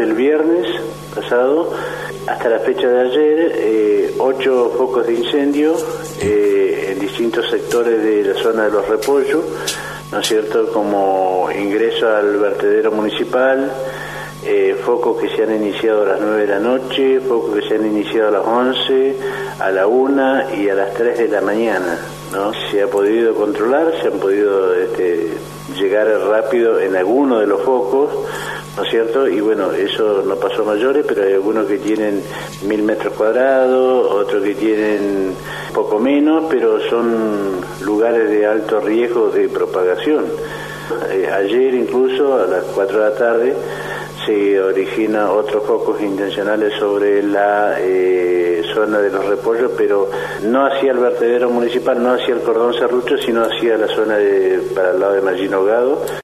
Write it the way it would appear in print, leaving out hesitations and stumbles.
el viernes pasado hasta la fecha de ayer, 8 focos de incendio en distintos sectores de la zona de Los Repollos, ¿no es cierto?, como ingreso al vertedero municipal, focos que se han iniciado a las 9 de la noche, focos que se han iniciado a las 11, a la 1 y a las 3 de la mañana, ¿no? Se ha podido controlar, se han podido llegar rápido en alguno de los focos, ¿no es cierto? Y bueno, eso no pasó a mayores, pero hay algunos que tienen 1000 metros cuadrados, otros que tienen poco menos, pero son lugares de alto riesgo de propagación. Ayer incluso a las 4 de la tarde se origina otros focos intencionales sobre la zona de Los Repollos, pero no hacia el vertedero municipal, no hacia el cordón serrucho, sino hacia la zona para el lado de Mallín Hogado.